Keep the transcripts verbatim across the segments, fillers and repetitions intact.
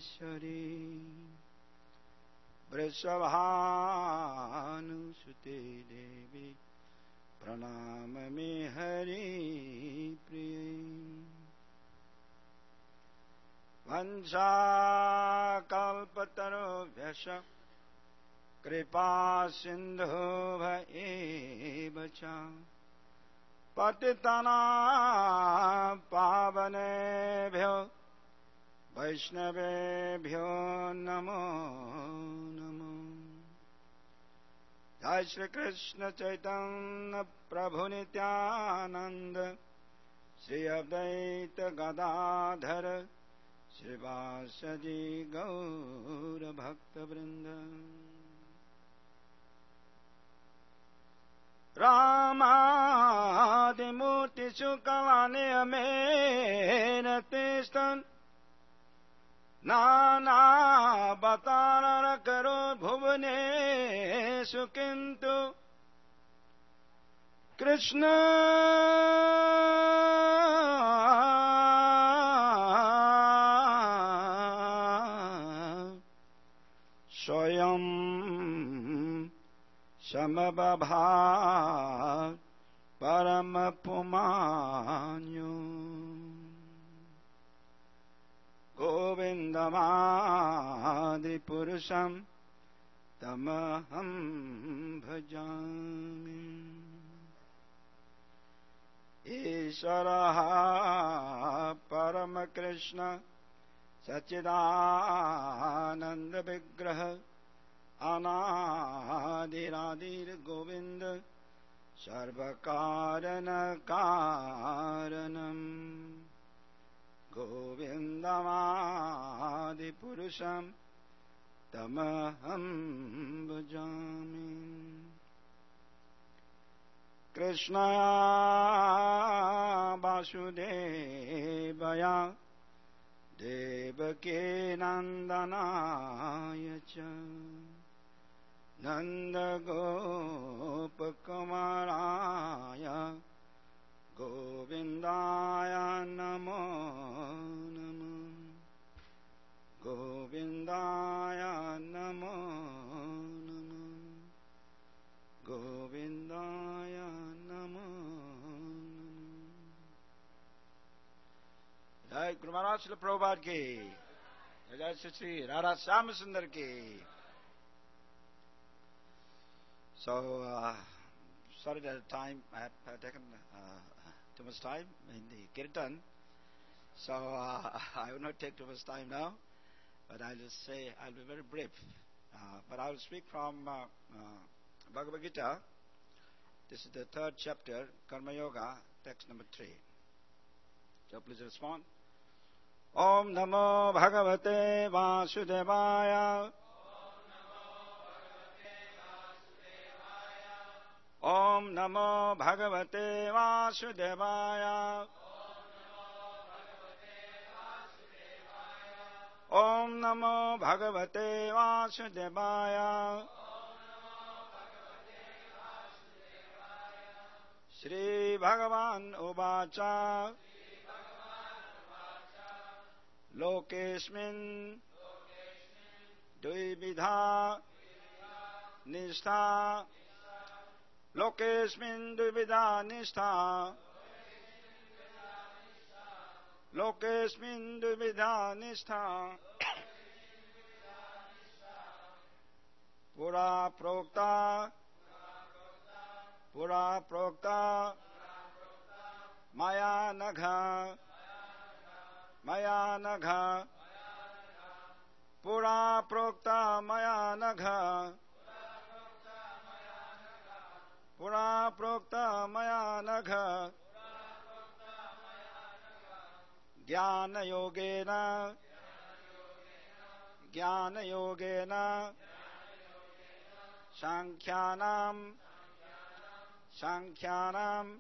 वृषभानुसुते देवी प्रणमामि हरिप्रिये। वंशाकल्पतरुभ्यश्च कृपा सिन्धुभ्य च पतितानां पावनेभ्यो वैष्णवेभ्यो नमो नमो। जय श्री कृष्ण चैतन्य प्रभु नित्यानंद श्री अद्वैत गदाधर श्रीवासदि गौर भक्त वृंद। रामादिमूर्तिषु कलानियमेन तिष्ठन् नानावतारकरो भुवनेषु किन्तु कृष्ण स्वयं समबभाव परम पुमान्यो। गोविन्दमादिपुरुषं तमहं भजामि। ईश्वरः परमकृष्ण सच्चिदानन्द विग्रह अनादिरादिर्गोविन्द सर्वकारण कारणम्। गोविन्दमादिपुरुषं तमहं भजामि। कृष्णाय वासुदेवाय देवकी नन्दनाय च नन्दगोपकुमाराय गोविन्दाय नमो नमः। गोविन्दाय नमो नमः। गोविन्दाय नमो नमः। जय गुरु महाराज श्रील प्रभुपाद की जय। श्री राधा श्याम सुंदर की। So, uh, sorry that time I have uh, taken uh, too much time in the kirtan. So uh, I will not take too much time now, but I'll just say I'll be very brief. Uh, but I will speak from uh, uh, Bhagavad Gita. This is the third chapter, Karma Yoga, text number three. So please respond. Om Namo Bhagavate Vasudevaya. Om Namo Bhagavate Vasudevaya. Om Namo Bhagavate Vasudevaya. Shri Bhagavan Uvacha. Lokesmin Dvividha Nishtha. Lokesmin Dvividha Nishtha. Lokesmin Dvividha Nishtha. Pura Prokta. Pura Prokta. Maya Nagha. Maya Nagha. Pura Prokta Maya Nagha. Pura Prokta Maya Nagha. Jnana Yogena. Jnana Yogena. Sankhyanam. Sankhyanam.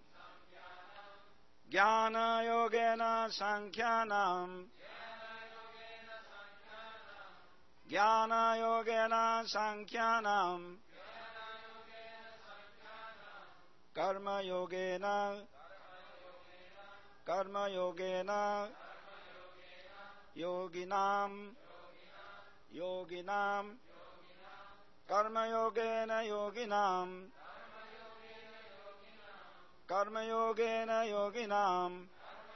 Jnana Yogena Sankhyanam. Jnana Yogena Sankhyanam. Karma Yogena. Karma Yogena. Yoginam. yoginam, karma yogena yoginam, karma yogena yoginam.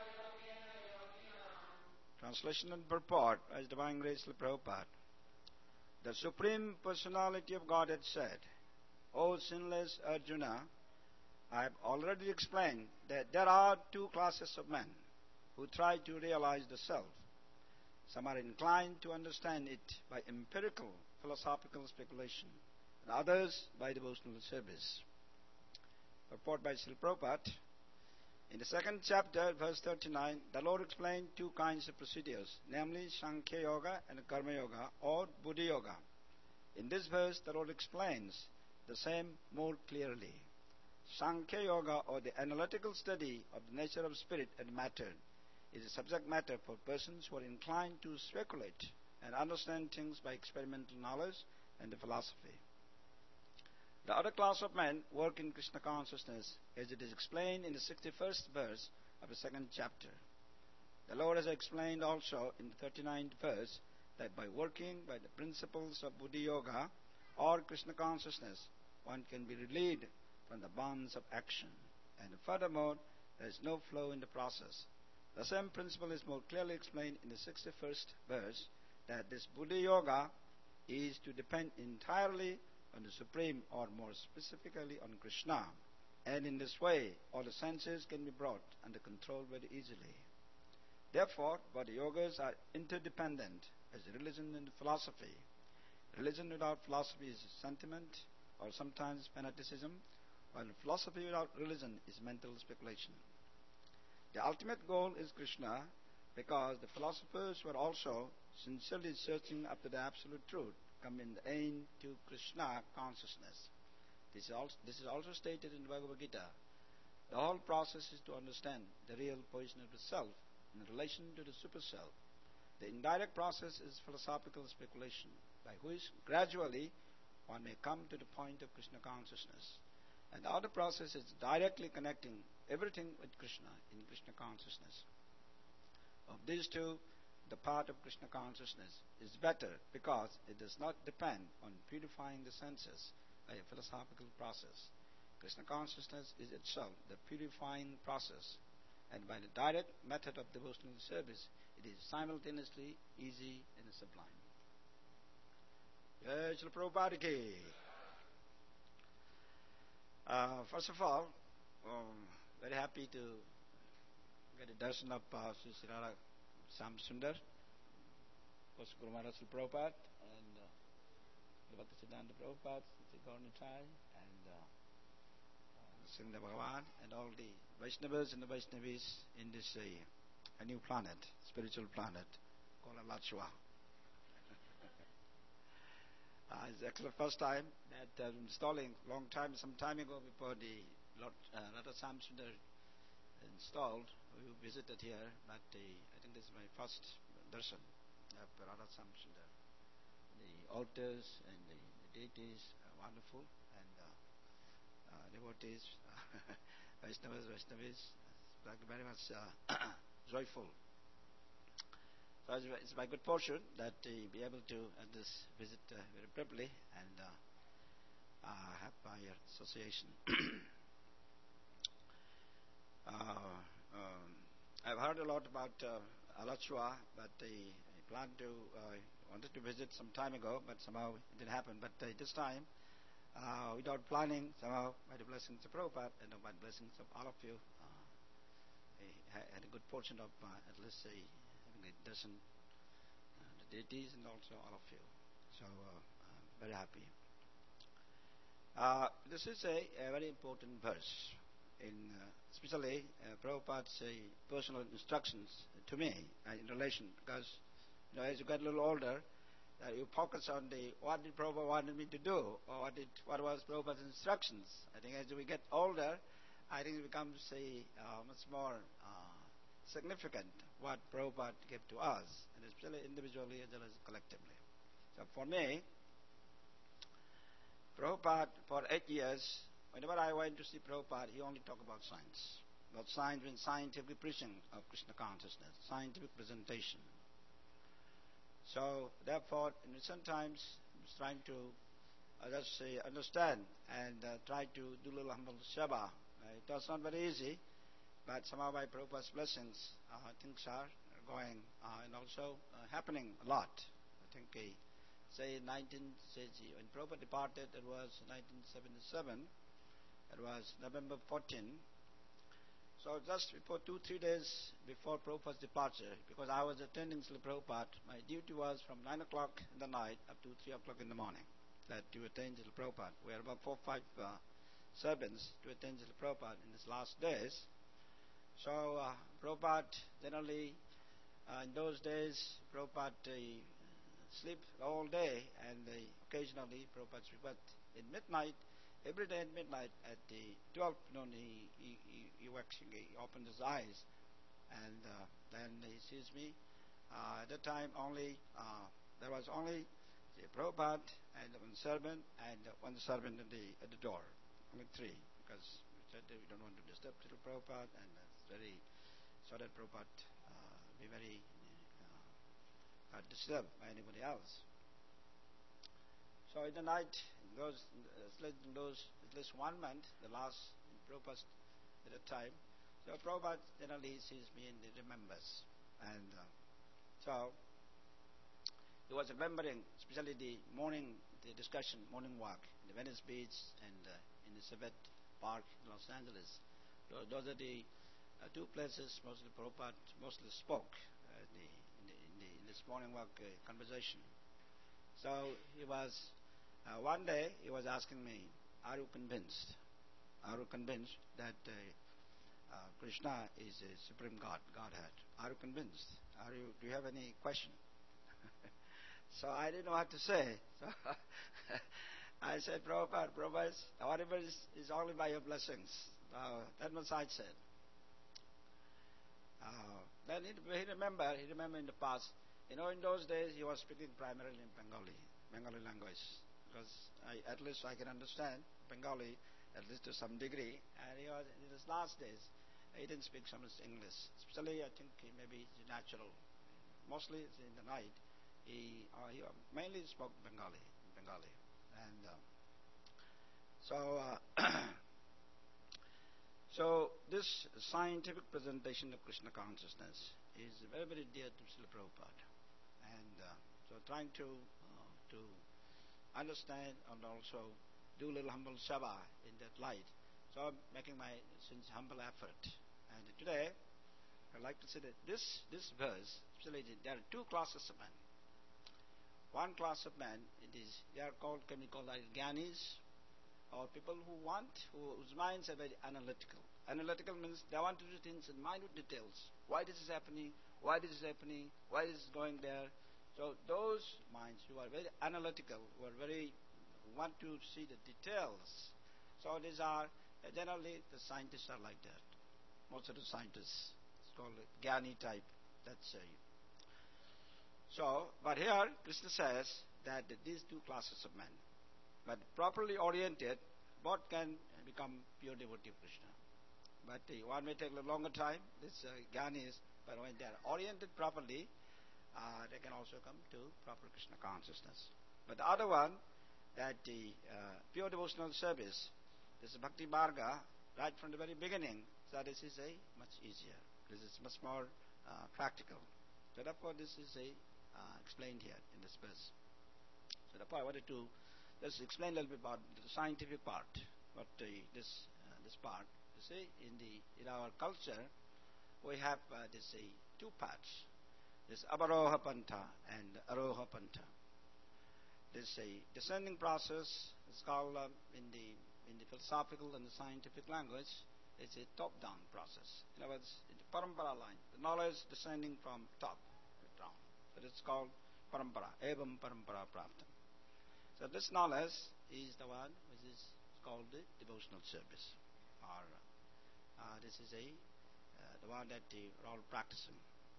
Translation and purport as Divine Grace Prabhupada. The Supreme Personality of Godhead said, O sinless Arjuna, I have already explained that there are two classes of men who try to realize the self. Some are inclined to understand it by empirical philosophical speculation, and others by devotional service. Purport by Srila Prabhupada. In the second chapter, verse thirty-nine, the Lord explained two kinds of procedures, namely Sankhya Yoga and Karma Yoga, or Buddhi Yoga. In this verse, the Lord explains the same more clearly. Sankhya Yoga, or the analytical study of the nature of spirit and matter, is a subject matter for persons who are inclined to speculate and understand things by experimental knowledge and the philosophy. The other class of men work in Krishna consciousness, as it is explained in the sixty-first verse of the second chapter. The Lord has explained also in the thirty-ninth verse that by working by the principles of Buddhi Yoga or Krishna consciousness, one can be relieved from the bonds of action. And furthermore, there is no flow in the process. The same principle is more clearly explained in the sixty-first verse, that this Buddhi Yoga is to depend entirely on the Supreme, or more specifically on Krishna. And in this way, all the senses can be brought under control very easily. Therefore, Buddhi Yogas are interdependent as religion and philosophy. Religion without philosophy is sentiment, or sometimes fanaticism, while philosophy without religion is mental speculation. The ultimate goal is Krishna, because the philosophers were also sincerely searching after the absolute truth come in the end to Krishna consciousness. This is, also, this is also stated in the Bhagavad Gita. The whole process is to understand the real position of the self in relation to the super self. The indirect process is philosophical speculation, by which gradually one may come to the point of Krishna consciousness. And the other process is directly connecting everything with Krishna in Krishna consciousness. Of these two, the path of Krishna consciousness is better because it does not depend on purifying the senses by a philosophical process. Krishna consciousness is itself the purifying process, and by the direct method of devotional service, it is simultaneously easy and sublime. Jai Srila Prabhupada ki. Uh, first of all, um, very happy to get a darshan of uh, Sri Sri Radha Sam Sundar, Post Guru Maharaj Srila Prabhupada, and uh, Bhaktisiddhanta Prabhupada, Sri Gauranitai, and uh, uh, Srinda Bhagavan, and all the Vaishnavas and the Vaishnavis in this uh, a new planet, spiritual planet called Alachua. uh, it's actually the first time that uh, installing, long time, some time ago before the Lord uh, Radha Sam Sundar installed, we visited here, but uh, I think this is my first darshan of Radha Sam Sundar. The altars and the, the deities are wonderful, and uh, uh, devotees, Vaishnavas, Vaishnavis, very much uh, joyful. So it's, it's my good fortune that uh, be able to uh, this visit uh, very properly and uh, uh, have my association. uh, um, I've heard a lot about uh, Alachua, but uh, I planned to, uh, wanted to visit some time ago, but somehow it didn't happen. But uh, this time, uh, without planning, somehow by the blessings of Prabhupada and by the blessings of all of you, uh, I had a good fortune of uh, at least uh, having a darshan, uh, the deities and also all of you. So uh, I'm very happy. Uh, this is a, a very important verse, in uh, especially uh, Prabhupada's uh, personal instructions to me uh, in relation, because you know, as you get a little older, uh, you focus on the what did Prabhupada wanted me to do, or what did what was Prabhupada's instructions. I think as we get older, I think it becomes a uh, much more uh, significant what Prabhupada gave to us, and especially individually as well as collectively. So for me, Prabhupada, for eight years, whenever I went to see Prabhupada, he only talked about science. About science means scientific preaching of Krishna consciousness, scientific presentation. So therefore, in recent times, I was trying to uh, just say understand and uh, try to do a little humble seva. Uh, it was not very easy, but somehow by Prabhupada's blessings, uh, things are going uh, and also uh, happening a lot. I think, uh, say nineteen, say, when Prabhupada departed, it was nineteen seventy-seven. It was November fourteenth. So just before two, three days before Prabhupada's departure, because I was attending Srila Prabhupada, my duty was from nine o'clock in the night up to three o'clock in the morning, that to attend Srila Prabhupada. We had about four, five uh, servants to attend Srila Prabhupada in his last days. So uh, Prabhupada generally, uh, in those days, Prabhupada uh, sleep all day, and uh, occasionally Prabhupada sleep. But in midnight, every day at midnight at the twelfth noon, he, he, he, he, waxing, he opens his eyes, and uh, then he sees me. Uh, at that time, only uh, there was only the Prabhupada and one servant and one servant at the at the door, only three, because we said that we don't want to disturb Srila Prabhupada, and it's very so that Prabhupada uh, be very uh, not disturbed by anybody else. So in the night, in those, in those, at least one month, the last Prabhupada at a time, so Prabhupada generally sees me and he remembers. And uh, so he was remembering, especially the morning, the discussion, morning walk, in the Venice Beach and uh, in the Civet Park in Los Angeles. So those are the uh, two places mostly Prabhupada mostly spoke uh, the, in, the, in, the, in this morning walk uh, conversation. So he was, uh, one day he was asking me, are you convinced? Are you convinced that uh, uh, Krishna is a supreme God, Godhead? Are you convinced? Are you, do you have any question? So I didn't know what to say. So I said, Prabhupada, Prabhupada, whatever is, is only by your blessings. Uh, that much I said. Uh, then he, he remembered, he remembered in the past, you know, in those days he was speaking primarily in Bengali, Bengali language, because I, at least I can understand Bengali, at least to some degree, and he was, in his last days, he didn't speak so much English, especially I think he maybe it's natural. Mostly in the night, he, uh, he mainly spoke Bengali, Bengali, and uh, so uh, so this scientific presentation of Krishna consciousness is very, very dear to Srila Prabhupada. And uh, so trying to uh, to understand and also do a little humble seva in that light. So I'm making my since humble effort. And today, I'd like to say that this, this verse, actually there are two classes of men. One class of men, it is, they are called, can we call like Gyanis, or people who want, who, whose minds are very analytical. Analytical means they want to do things in minute details. Why this is happening? Why this is happening? Why this is going there? So those minds who are very analytical, who are very, who want to see the details. So these are, generally the scientists are like that. Most of the scientists, it's called Gyani type. That's uh, so, but here Krishna says that these two classes of men, but properly oriented, both can become pure devotee of Krishna. But uh, one may take a little longer time, this uh, Gyanis, but when they are oriented properly, uh, they can also come to proper Krishna consciousness. But the other one, that the uh, pure devotional service, this is Bhakti Marga, right from the very beginning, so this is a much easier. This is much more uh, practical. So therefore this is a uh, explained here in this verse. So therefore I wanted to just explain a little bit about the scientific part, but uh, this uh, this part. You see, in the in our culture, we have uh, this uh, two parts: this Avaroha Pantha and Aroha Pantha. This uh, descending process is called uh, in the in the philosophical and the scientific language. It's a top-down process. In other words, the parampara line, the knowledge descending from top to down. That is called parampara. Evam parampara praptam. So this knowledge is the one which is called the devotional service, or uh, this is a uh, the one that they are all practicing.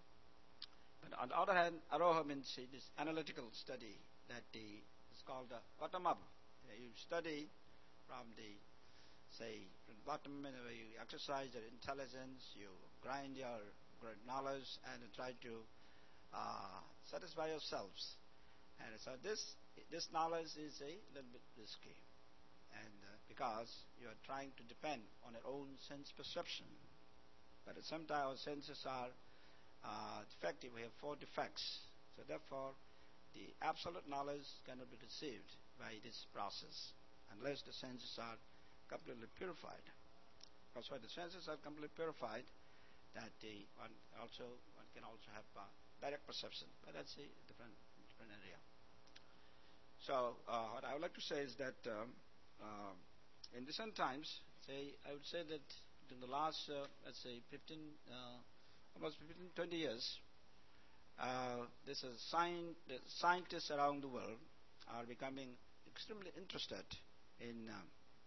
But on the other hand, aroha means this analytical study that the, is called the bottom up. You study from the say from the bottom, and you exercise your intelligence, you grind your knowledge, and try to uh, satisfy yourselves. And so this this knowledge is a little bit risky, and uh, because you are trying to depend on your own sense perception. But sometimes our senses are uh, defective. We have four defects. So therefore, the absolute knowledge cannot be received by this process unless the senses are completely purified. Because when the senses are completely purified, that the one also one can also have uh, direct perception. But that's a different different area. So uh, what I would like to say is that um, uh, in recent times, say I would say that in the last uh, let's say fifteen, uh, almost fifteen, twenty years, uh, this is science, the scientists around the world are becoming extremely interested in um,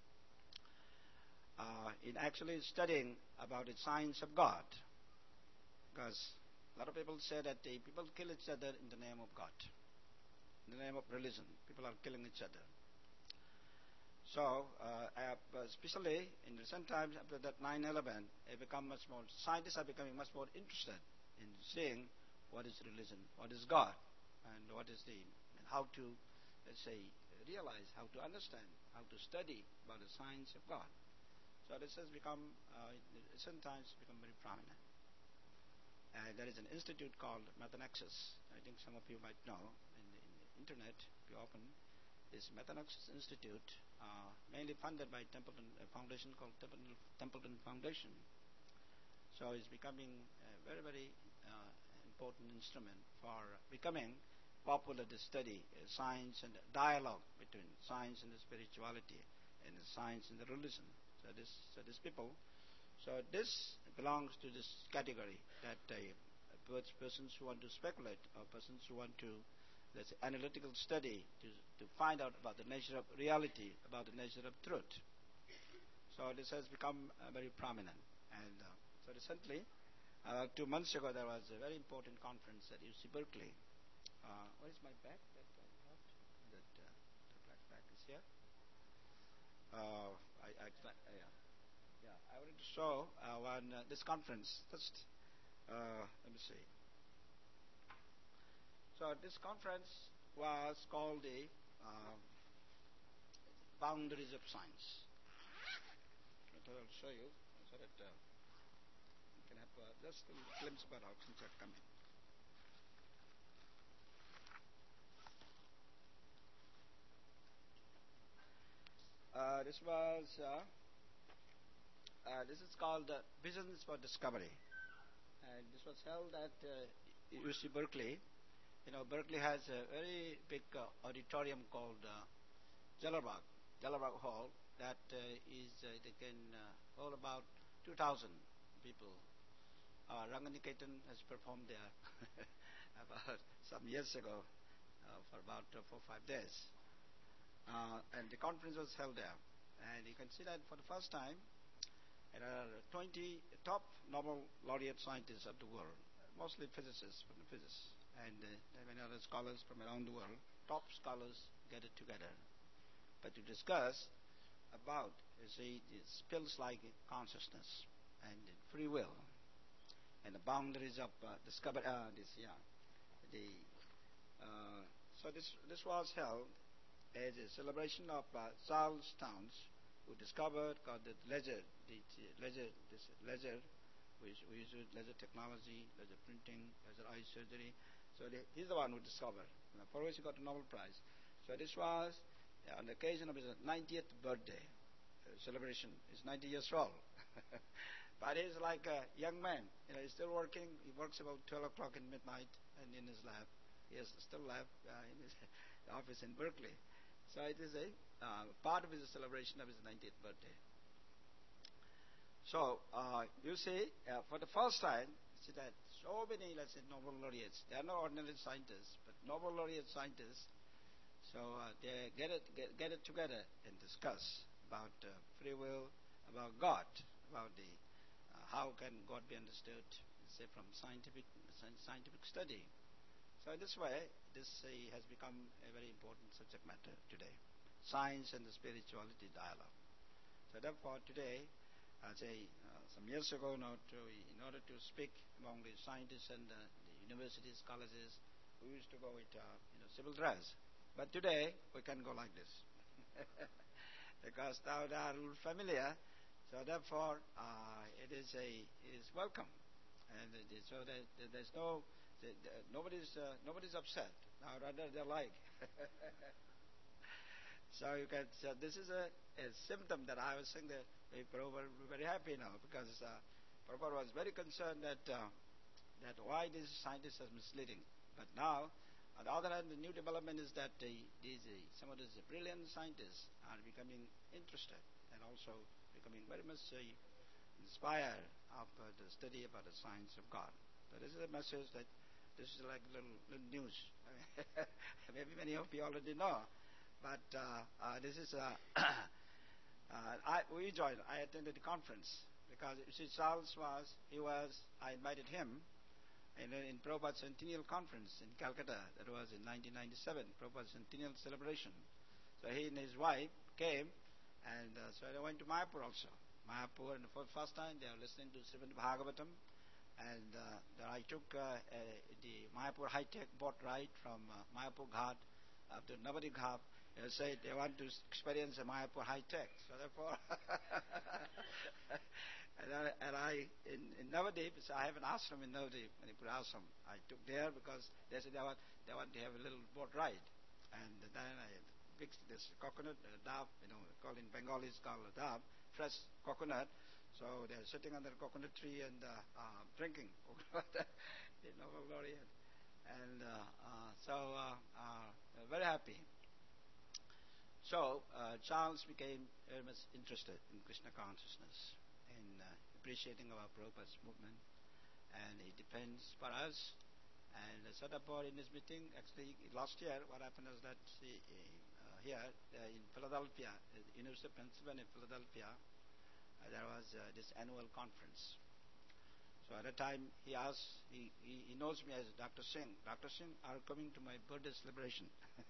uh, in actually studying about the science of God, because a lot of people say that the people kill each other in the name of God, in the name of religion. People are killing each other. So, uh, especially in recent times after that nine eleven, it become much more. Scientists are becoming much more interested in seeing what is religion, what is God, and what is the and how to, let's say, realize, how to understand, how to study about the science of God. So this has become, uh, in recent times, become very prominent. And there is an institute called Methanexus. I think some of you might know. In the, in the internet, if you open this Methanexus Institute, uh, mainly funded by Templeton, a foundation called Templeton, Templeton Foundation. So it's becoming a very, very uh, important instrument for becoming popular to study uh, science and dialogue between science and the spirituality, and the science and the religion. So this, so these people, so this belongs to this category that uh, persons who want to speculate or persons who want to, let's say, analytical study to to find out about the nature of reality, about the nature of truth. So this has become uh, very prominent. And uh, so recently, uh, two months ago, there was a very important conference at U C Berkeley. Uh, what is my bag that I got? That uh, the black bag is here. Uh, I, I, uh, yeah. Yeah, I wanted to show uh, one uh, this conference. Just uh, let me see. So this conference was called the uh, Boundaries of Science. I thought I'll show you so that uh, you can have uh, just a glimpse about how things are coming. Uh, this was uh, uh, this is called uh, Visions for Discovery, and this was held at uh, U C Berkeley. You know, Berkeley has a very big uh, auditorium called uh, Jellerbach, Jellerbach Hall, that uh, is, uh, they can uh, hold about two thousand people. Uh, Ranganiketan has performed there about some years ago uh, for about uh, four or five days. Uh, and the conference was held there. And you can see that for the first time, there are twenty top Nobel laureate scientists of the world, mostly physicists from the physics, and uh, many other scholars from around the world, top scholars gathered together, but to discuss about, you see, skills like consciousness and free will and the boundaries of uh, discover uh, this yeah the uh, so this this was held as a celebration of uh, Charles Townes, who discovered called the laser the laser this laser which we use laser technology, laser printing, laser eye surgery. So the, he's the one who discovered, for which he got a Nobel Prize. So this was uh, on the occasion of his ninetieth birthday uh, celebration. He's ninety years old. But he's like a young man. You know, he's still working. He works about twelve o'clock in midnight and in his lab. He has still lab uh, in his office in Berkeley. So it is a uh, part of his celebration of his ninetieth birthday. So uh, you see, uh, for the first time, see that so many, let's say, Nobel laureates. They are not ordinary scientists, but Nobel laureate scientists. So uh, they get it, get, get it together and discuss about uh, free will, about God, about the uh, how can God be understood, say, from scientific scientific study. So in this way, this uh, has become a very important subject matter today: science and the spirituality dialogue. So therefore, today, uh, say uh, some years ago, now, to, in order to speak among the scientists and uh, the universities, colleges, we used to go with uh, you know civil dress, but today we can go like this because now they are familiar. So therefore, uh, it is a it is welcome, and it is, so that there's no the, the, nobody's uh, nobody's upset. Now rather they like. So you can. So this is a, a symptom that I was saying that people were very happy now because uh, Prabhupada was very concerned that uh, that why these scientists are misleading. But now, on the other hand, the new development is that uh, these uh, some of these brilliant scientists are becoming interested and also becoming very much uh, inspired of uh, the study about the science of God. So this is a message that this is like little, little news. Maybe many of you already know, but uh, uh, this is uh, uh, I, we joined. I attended the conference because you see, Charles was he was I invited him in, in Prabhupada's Centennial Conference in Calcutta. That was in nineteen ninety-seven, Prabhupada's Centennial celebration. So he and his wife came, and uh, so I went to Mayapur also. Mayapur, and for the first time they are listening to Srimad Bhagavatam, and uh, then I took uh, uh, the Mayapur high-tech boat ride from uh, Mayapur Ghat up to Navadip Ghat. They said they want to experience a Mayapur high-tech, so therefore, and I, and I in, in Navadip, so I have an ashram in Navadip, Manipur ashram. I took there because they said they want, they want to have a little boat ride, and then I fixed this coconut uh, dab, you know, called in Bengali it's called a dab, fresh coconut. So they're sitting under the coconut tree and uh, uh, drinking coconut, the Nobel laureate, and uh, uh, so uh, uh, very happy. So uh, Charles became very much interested in Krishna consciousness, in uh, appreciating our Prabhupada's movement, and he depends for us. And uh, so therefore in this meeting, actually last year, what happened was that see, uh, here uh, in Philadelphia, uh, University of Pennsylvania, Philadelphia, uh, there was uh, this annual conference. So at that time he asked, he, he, he knows me as Doctor Singh. Doctor Singh are coming to my birthday celebration.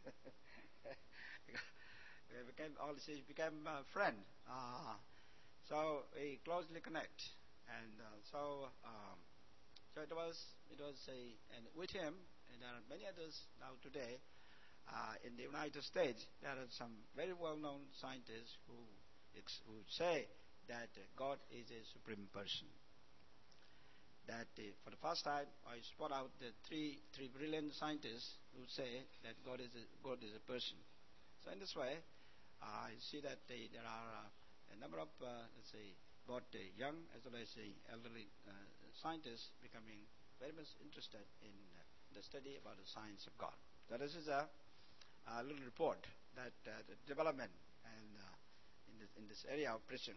We became all he became a friend. Uh, so we closely connect, and uh, so um, so it was it was a and with him, and there are many others now today uh, in the United States. There are some very well-known scientists who ex- who say that uh, God is a supreme person. That uh, for the first time I spot out the three three brilliant scientists who say that God is a, God is a person. So in this way, uh, I see that uh, there are uh, a number of uh, let's say both uh, young as well as uh, elderly uh, scientists becoming very much interested in uh, the study about the science of God. So this is a, a little report that uh, the development and uh, in this in this area of preaching.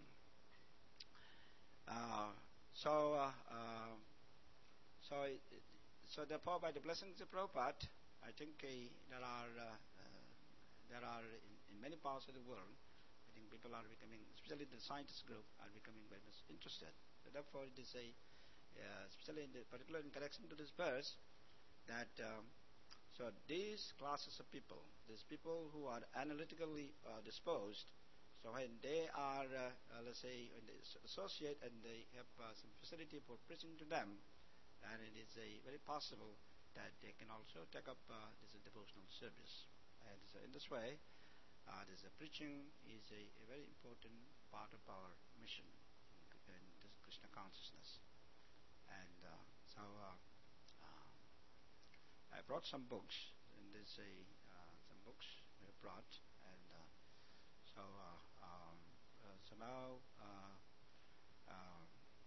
Uh, so, uh, uh, so, it, so therefore, by the blessings of Prabhupada, I think uh, there are uh, uh, there are in, in many parts of the world, I think people are becoming, especially the scientist group, are becoming very much interested. So therefore, it is a, uh, especially in the, particularly in connection to this verse, that um, so these classes of people, these people who are analytically uh, disposed. So when they are, uh, uh, let's say, when they associate and they have uh, some facility for preaching to them, then it is a very possible that they can also take up uh, this uh, devotional service. And so in this way, uh, this uh, preaching is a, a very important part of our mission in, in this Krishna consciousness. And uh, so uh, uh, I brought some books, and there's a uh, some books we have brought, and uh, so uh, um, uh, so now uh, uh,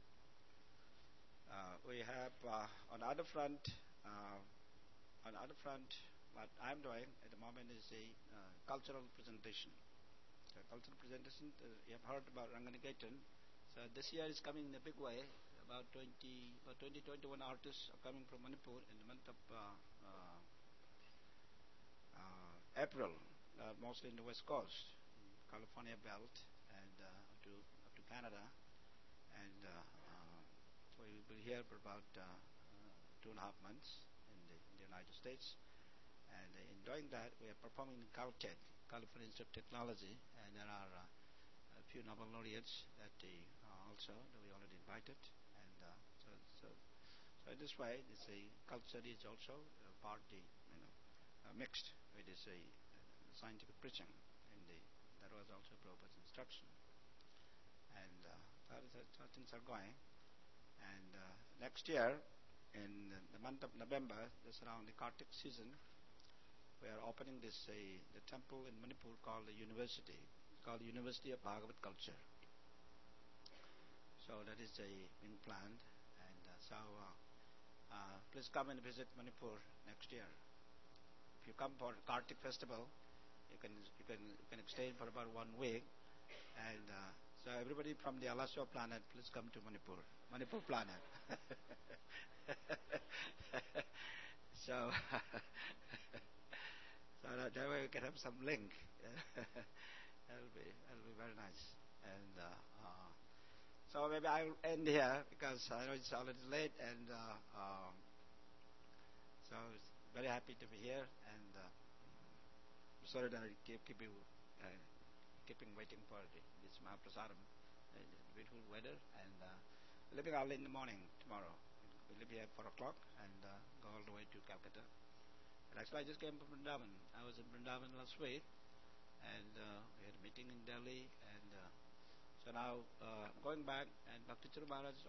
uh, we have uh, on the other front, uh, on the other front, what I'm doing at the moment is a uh, cultural presentation. So cultural presentation. Uh, you have heard about Ranganiketan. So this year is coming in a big way. About twenty, about twenty, twenty-one artists are coming from Manipur in the month of uh, uh, uh, April, uh, mostly in the West Coast, in California belt, and uh, up to up to Canada, and uh, uh, so we will be here for about uh, uh, two and a half months in the, in the United States. And uh, in doing that, we are performing in Caltech, California Institute of Technology, and there are uh, a few Nobel laureates that uh, also that we already invited, and uh, so, so so in this way, it's a culture is also uh, part the mixed with this uh, scientific preaching. In the, that was also Prabhupada's instruction. And uh, that is how things are going. And uh, next year, in the month of November, this around the Kartik season, we are opening this uh, the temple in Manipur called the University, called University of Bhagavad Culture. So that is uh, being planned, and uh, so uh, uh, please come and visit Manipur next year. If you come for Kartik festival, you can you can you can stay for about one week, and uh, so everybody from the Alaswa planet, please come to Manipur, Manipur planet. so. So that, that way we can have some link. that'll be that'll be very nice. And uh, uh, so maybe I'll end here because I know it's already late, and uh, um, so it's very happy to be here. And uh, sorry that I keep, keep you uh, keeping waiting for the, this Mahaprasadam, uh, beautiful weather, and uh, leaving early in the morning tomorrow. We leave here at four o'clock and uh, go all the way to Calcutta. Actually, I just came from Vrindavan. I was in Vrindavan last week, and uh, we had a meeting in Delhi, and uh, so now uh, going back, and Bhakti Maharaj